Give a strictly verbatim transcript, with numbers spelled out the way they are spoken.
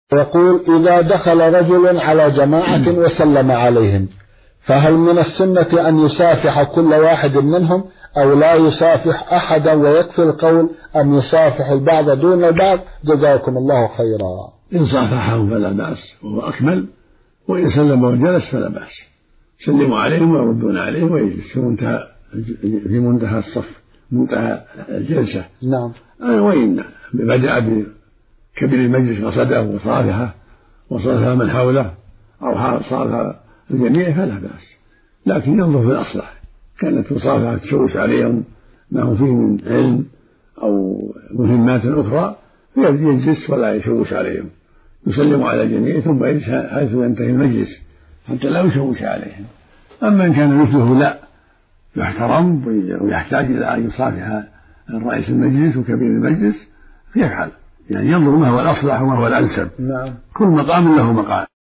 يقول: إذا دخل رجل على جماعة وسلم عليهم، فهل من السنة أن يصافح كل واحد منهم أو لا يصافح أحدا ويكفي القول أم يصافح البعض دون البعض؟ جزاكم الله خيرا. إن صافحهم فلا بأس وهو أكمل، وإن سلم وجلس فلا بأس. سلموا عليهم ويردون عليه ويجلس في منتهى في منتهى الصف، منتهى الجلسة. نعم. وإن بدأ بكبير المجلس قصده وصافحه وصافح من حوله أو صافح الجميع فلا بأس، لكن ينظر في الأصلح. كانت مصافحة تشوش عليهم ما هم فيه من علم أو مهمات أخرى فيجلس ولا يشوش عليهم، يسلم على الجميع ثم يجلس حيث ينتهي المجلس حتى لا يشوش عليهم. أما إن كان مثله لا يحترم ويحتاج إلى أن يصافح الرئيس المجلس وكبير المجلس فيفعل، يعني ينظر ما هو الأصلح وما هو الأنسب. نعم. كل مقام له مقام.